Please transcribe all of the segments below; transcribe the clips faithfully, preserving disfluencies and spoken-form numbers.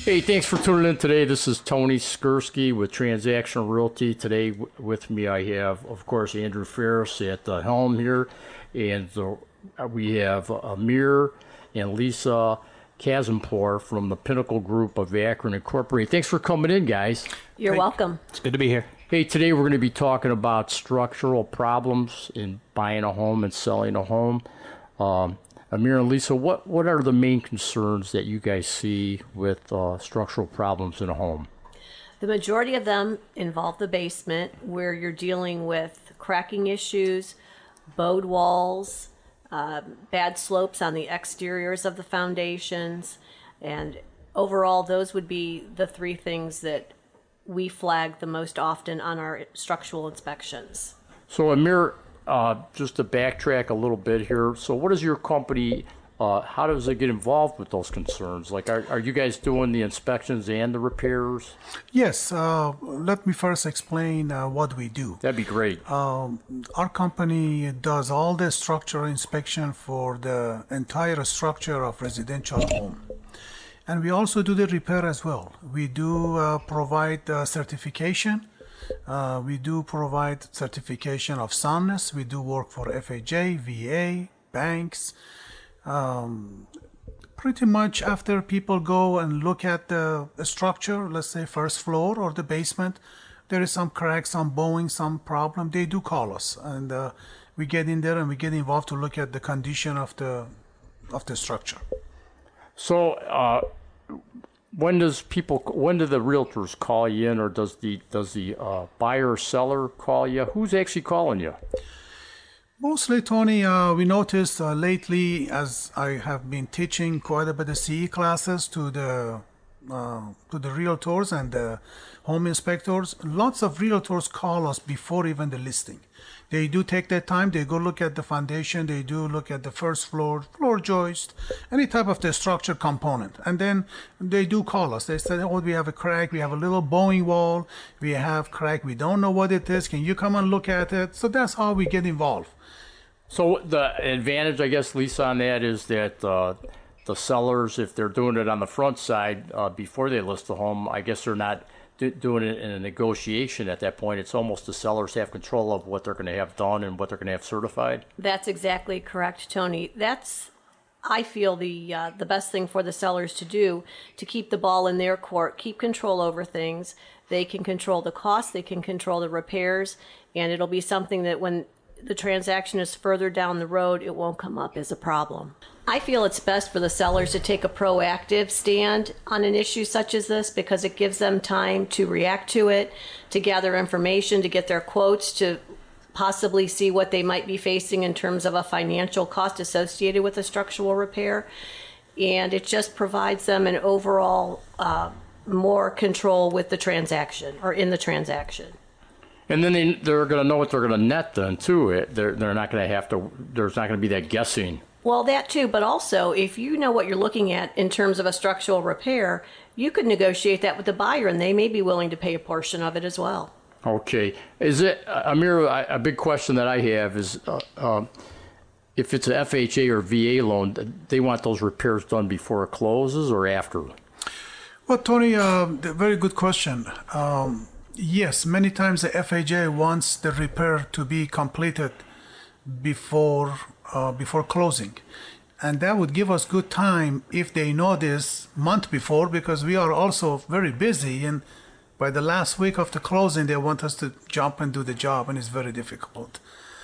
Hey, thanks for tuning in today. This is Tony Skursky with Transactional Realty. Today w- with me I have, of course, Andrew Ferris at the helm here, and uh, we have Amir and Lisa Kazimpor from the Pinnacle Group of Akron Incorporated. Thanks for coming in, guys. You're Thank- welcome. It's good to be here. Hey, today we're going to be talking about structural problems in buying a home and selling a home. Um, Amir and Lisa, what, what are the main concerns that you guys see with uh, structural problems in a home? The majority of them involve the basement, where you're dealing with cracking issues, bowed walls, uh, bad slopes on the exteriors of the foundations, and overall, those would be the three things that we flag the most often on our structural inspections. So, Amir, uh, just to backtrack a little bit here, so what is your company, uh, how does it get involved with those concerns? Like, are, are you guys doing the inspections and the repairs? Yes, uh, let me first explain uh, what we do. That'd be great. Um, our company does all the structural inspection for the entire structure of residential home. And we also do the repair as well. We do uh, provide uh, certification. Uh, we do provide certification of soundness. We do work for F H A, V A, banks. Um, pretty much after people go and look at the structure, let's say first floor or the basement, there is some crack, some bowing, some problem, they do call us. And uh, we get in there and we get involved to look at the condition of the of the structure. So, uh, when does people, when do the realtors call you in, or does the does the uh, buyer or seller call you? Who's actually calling you? Mostly, Tony, uh, we noticed uh, lately, as I have been teaching quite a bit of C E classes to the uh, to the realtors and the home inspectors, lots of realtors call us before even the listing. They do take their time. They go look at the foundation. They do look at the first floor, floor joist, any type of the structure component. And then they do call us. They say, oh, we have a crack. We have a little bowing wall. We have crack. We don't know what it is. Can you come and look at it? So that's how we get involved. So the advantage, I guess, Lisa, on that is that uh, the sellers, if they're doing it on the front side uh, before they list the home, I guess they're not do- doing it in a negotiation at that point. It's almost the sellers have control of what they're going to have done and what they're going to have certified. That's exactly correct, Tony. That's, I feel, the uh, the best thing for the sellers to do, to keep the ball in their court, keep control over things. They can control the cost, they can control the repairs, and it'll be something that when the transaction is further down the road, it won't come up as a problem. I feel it's best for the sellers to take a proactive stand on an issue such as this, because it gives them time to react to it, to gather information, to get their quotes, to possibly see what they might be facing in terms of a financial cost associated with a structural repair. And it just provides them an overall uh, more control with the transaction, or in the transaction. And then they, they're going to know what they're going to net then, too. It- They're, they're not going to have to, there's not going to be that guessing. Well, that too, but also if you know what you're looking at in terms of a structural repair, you could negotiate that with the buyer, and they may be willing to pay a portion of it as well. Okay. Is it, uh, Amir, I- a big question that I have is uh, um, if it's a F H A or V A loan, they want those repairs done before it closes or after? Well, Tony, uh, the- very good question. Um, yes, many times the F H A wants the repair to be completed before uh, before closing, and that would give us good time if they know this month before, because we are also very busy, and by the last week of the closing they want us to jump and do the job, and it's very difficult.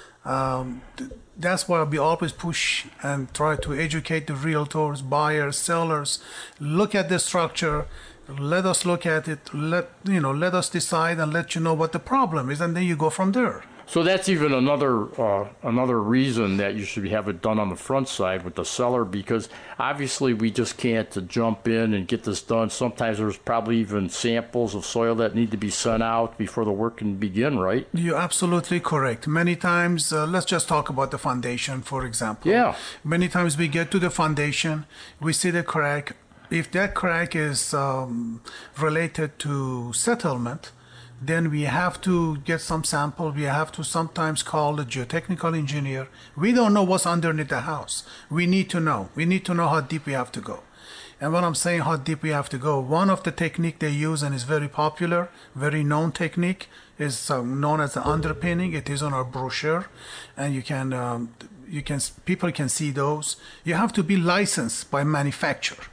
Um, th- that's why we always push and try to educate the realtors, buyers, sellers. Look at the structure. Let us look at it. Let you know. Let us decide and let you know what the problem is, and then you go from there. So that's even another uh, another reason that you should have it done on the front side with the seller, because obviously we just can't uh, jump in and get this done. Sometimes there's probably even samples of soil that need to be sent out before the work can begin, right? You're absolutely correct. Many times, uh, let's just talk about the foundation, for example. Yeah. Many times we get to the foundation, we see the crack. If that crack is um, related to settlement, then we have to get some sample. We have to sometimes call the geotechnical engineer. We don't know what's underneath the house. We need to know. We need to know how deep we have to go. And when I'm saying how deep we have to go, one of the technique they use and is very popular, very known technique, is um, known as the underpinning. It is on our brochure, and you can um, you can people can see those. You have to be licensed by manufacturer.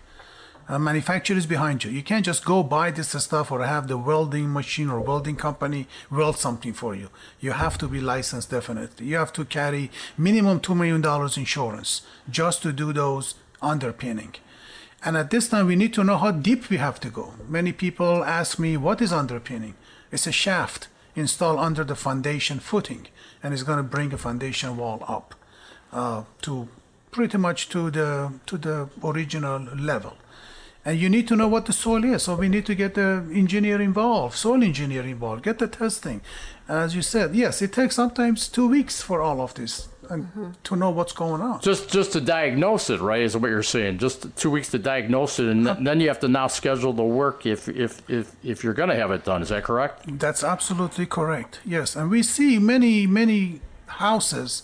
A manufacturer is behind you. You can't just go buy this stuff or have the welding machine or welding company weld something for you. You have to be licensed, definitely. You have to carry minimum two million dollars insurance just to do those underpinning. And at this time, we need to know how deep we have to go. Many people ask me, what is underpinning? It's a shaft installed under the foundation footing, and it's going to bring a foundation wall up uh, to pretty much to the to the original level. And you need to know what the soil is. So we need to get the engineer involved, soil engineer involved, get the testing. As you said, yes, it takes sometimes two weeks for all of this and mm-hmm. to know what's going on. Just just to diagnose it, right, is what you're saying. Just two weeks to diagnose it, and th- then you have to now schedule the work if if if, if you're going to have it done. Is that correct? That's absolutely correct, yes. And we see many, many houses.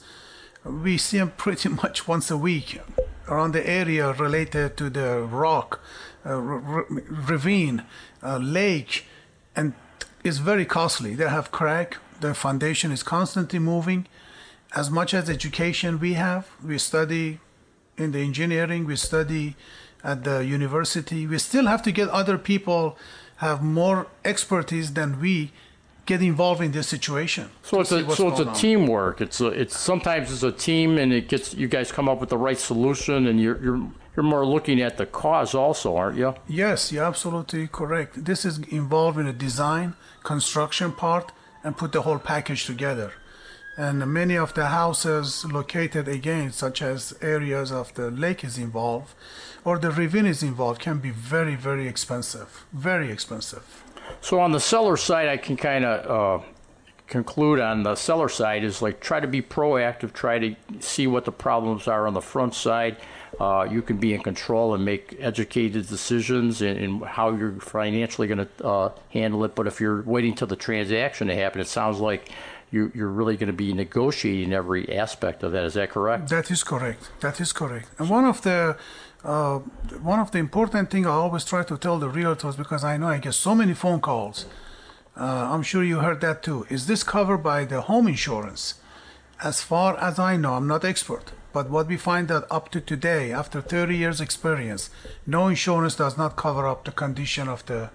We see them pretty much once a week around the area related to the rock, uh, r- ravine, uh, lake, and it's very costly. They have crack. The foundation is constantly moving. As much as education we have, we study in the engineering, we study at the university. We still have to get other people have more expertise than we get involved in this situation. So it's a so it's a teamwork. It's a, it's sometimes it's a team, and it gets you guys come up with the right solution, and you're you're you're more looking at the cause also, aren't you? Yes, you're absolutely correct. This is involved in the design, construction part, and put the whole package together. And many of the houses located again, such as areas of the lake is involved, or the ravine is involved, can be very, very expensive. Very expensive. So on the seller side, I can kind of uh, conclude on the seller side is like try to be proactive, try to see what the problems are on the front side. Uh, you can be in control and make educated decisions in, in how you're financially going to uh, handle it. But if you're waiting till the transaction to happen, it sounds like you, you're really going to be negotiating every aspect of that. Is that correct? That is correct. That is correct. And one of the uh, one of the important things I always try to tell the realtors, because I know I get so many phone calls, uh, I'm sure you heard that too, is this covered by the home insurance? As far as I know, I'm not expert, but what we find that up to today, after thirty years experience, no insurance does not cover up the condition of the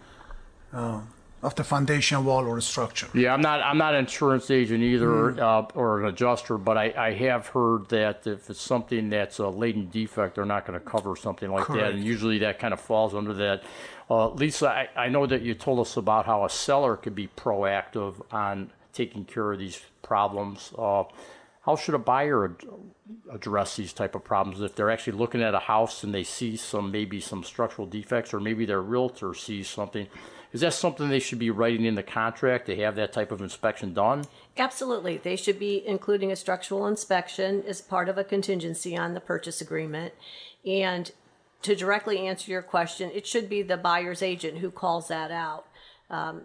uh, of the foundation wall or structure. Yeah, I'm not I'm not an insurance agent either, mm. uh, or an adjuster, but I, I have heard that if it's something that's a latent defect, they're not going to cover something like Correct. that, and usually that kind of falls under that. Uh, Lisa, I, I know that you told us about how a seller could be proactive on taking care of these problems. Uh, how should a buyer ad- address these type of problems if they're actually looking at a house and they see some maybe some structural defects, or maybe their realtor sees something? Is that something they should be writing in the contract to have that type of inspection done? Absolutely. They should be including a structural inspection as part of a contingency on the purchase agreement. And to directly answer your question, it should be the buyer's agent who calls that out. Um,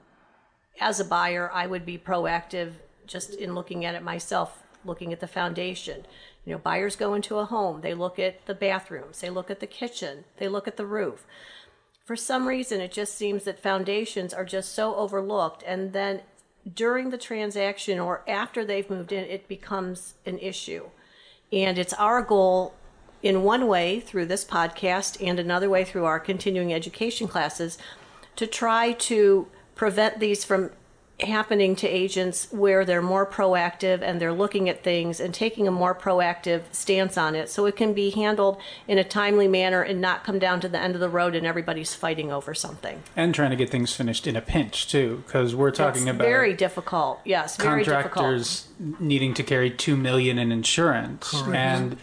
as a buyer, I would be proactive just in looking at it myself, looking at the foundation. You know, buyers go into a home, they look at the bathrooms, they look at the kitchen, they look at the roof. For some reason, it just seems that foundations are just so overlooked, and then during the transaction or after they've moved in, it becomes an issue. And it's our goal, in one way through this podcast and another way through our continuing education classes, to try to prevent these from happening to agents where they're more proactive and they're looking at things and taking a more proactive stance on it, so it can be handled in a timely manner and not come down to the end of the road and everybody's fighting over something. And trying to get things finished in a pinch too, because we're talking That's about very difficult. Yes, very contractors difficult. Needing to carry two million in insurance. Correct. And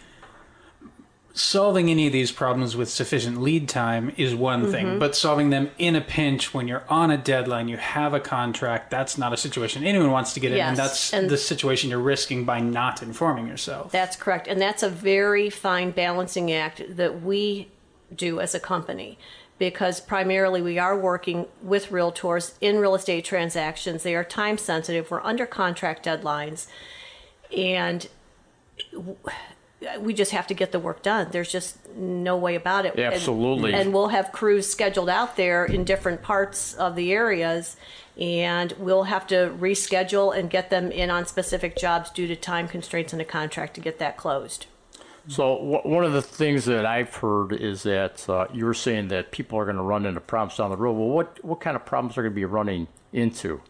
solving any of these problems with sufficient lead time is one mm-hmm. thing, but solving them in a pinch when you're on a deadline, you have a contract, that's not a situation anyone wants to get in, yes. and that's and the situation you're risking by not informing yourself. That's correct, and that's a very fine balancing act that we do as a company, because primarily we are working with realtors in real estate transactions. They are time sensitive, we're under contract deadlines, and we just have to get the work done. There's just no way about it. Absolutely. And, and we'll have crews scheduled out there in different parts of the areas, and we'll have to reschedule and get them in on specific jobs due to time constraints in the contract to get that closed. So w- one of the things that I've heard is that uh, you were saying that people are going to run into problems down the road. Well, what, what kind of problems are going to be running into?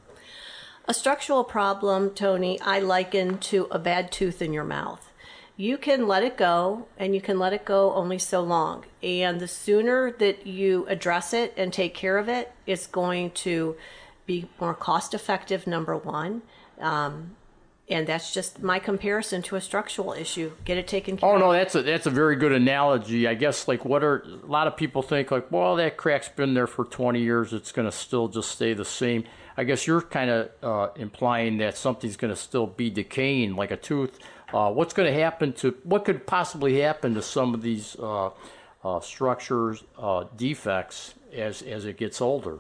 A structural problem, Tony, I liken to a bad tooth in your mouth. You can let it go, and you can let it go only so long. And the sooner that you address it and take care of it, it's going to be more cost effective, number one. Um, and that's just my comparison to a structural issue. Get it taken care Oh, of. no, that's a, that's a very good analogy. I guess, like, what are, a lot of people think, like, well, that crack's been there for twenty years. It's going to still just stay the same. I guess you're kind of uh, implying that something's going to still be decaying, like a tooth. Uh, what's going to happen to, what could possibly happen to some of these uh, uh, structures, uh, defects as, as it gets older?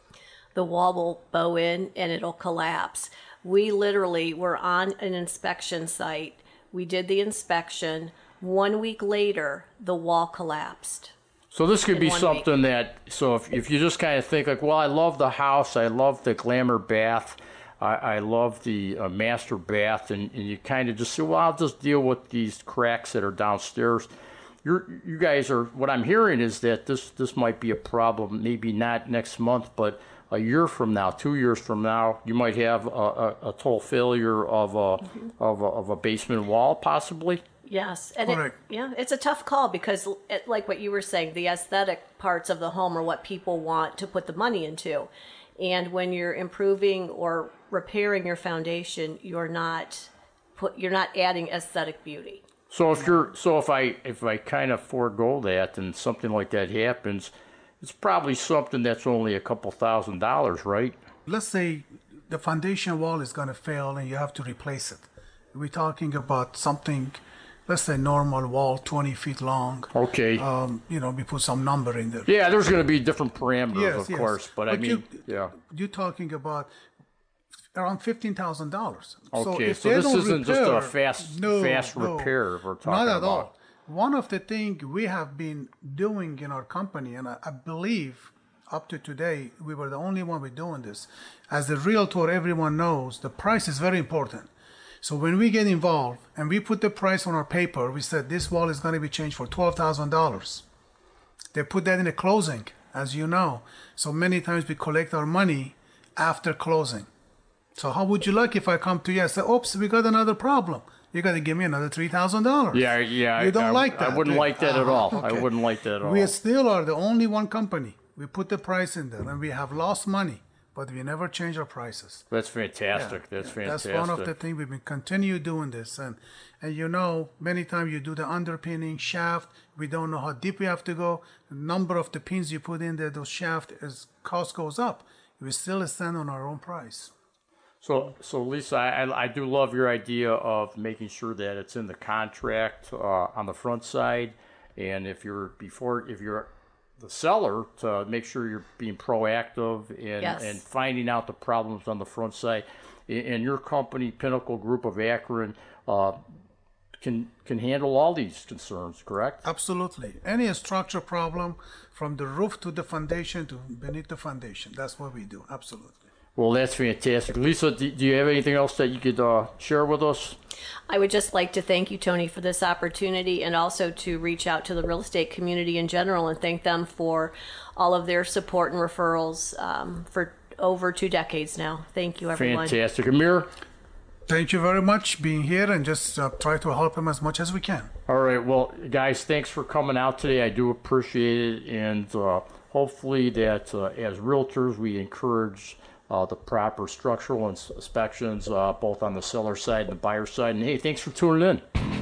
The wall will bow in and it'll collapse. We literally were on an inspection site. We did the inspection. One week later, the wall collapsed. So this could In be one something that, so if, if you just kind of think like, well, I love the house, I love the glamour bath, I, I love the uh, master bath, and, and you kind of just say, well, I'll just deal with these cracks that are downstairs. You're, you guys are, what I'm hearing is that this, this might be a problem, maybe not next month, but a year from now, two years from now, you might have a, a, a total failure of a, mm-hmm. of a, of a basement wall, possibly. Yes, and it, yeah, it's a tough call because, it, like what you were saying, the aesthetic parts of the home are what people want to put the money into, and when you're improving or repairing your foundation, you're not put you're not adding aesthetic beauty. So if you're so if I if I kind of forego that and something like that happens, it's probably something that's only a couple thousand dollars, right? Let's say the foundation wall is going to fail and you have to replace it. We're talking about something, let's say normal wall, twenty feet long. Okay. Um, you know, we put some number in there. Yeah, there's going to be different parameters, Yes, of yes. course, but, But I mean, you- yeah. You're talking about around fifteen thousand dollars. Okay, if so they this don't isn't just a repair- fast- no, fast no, repair we're talking Not at about. all. One of the things we have been doing in our company, and I, I believe up to today, we were the only one we're doing this. As a realtor, everyone knows the price is very important. So when we get involved and we put the price on our paper, we said this wall is going to be changed for twelve thousand dollars. They put that in a closing, as you know. So many times we collect our money after closing. So how would you like if I come to you and say, oops, we got another problem. You got to give me another three thousand dollars. Yeah, yeah. You don't I, like that. I wouldn't do you? like that at Uh-huh, all. I okay. wouldn't like that at all. We still are the only one company. We put the price in there and we have lost money, but we never change our prices. That's fantastic. Yeah, That's yeah. fantastic. That's one of the things we've been continue doing this, and and you know, many times you do the underpinning shaft. We don't know how deep we have to go. The number of the pins you put in there, those shaft, as cost goes up, we still stand on our own price. So, so Lisa, I, I do love your idea of making sure that it's in the contract uh, on the front side, and if you're before, if you're the seller, to make sure you're being proactive in Yes. and finding out the problems on the front side. And your company, Pinnacle Group of Akron, uh, can can handle all these concerns, correct? Absolutely. Any structure problem, from the roof to the foundation to beneath the foundation, that's what we do. Absolutely. Well, that's fantastic. Lisa, do, do you have anything else that you could uh, share with us? I would just like to thank you, Tony, for this opportunity, and also to reach out to the real estate community in general and thank them for all of their support and referrals um, for over two decades now. Thank you, everyone. Fantastic. Amir? Thank you very much being here, and just uh, try to help them as much as we can. All right. Well, guys, thanks for coming out today. I do appreciate it, and uh, hopefully that uh, as realtors, we encourage Uh, the proper structural inspections, uh, both on the seller side and the buyer side. And hey, thanks for tuning in.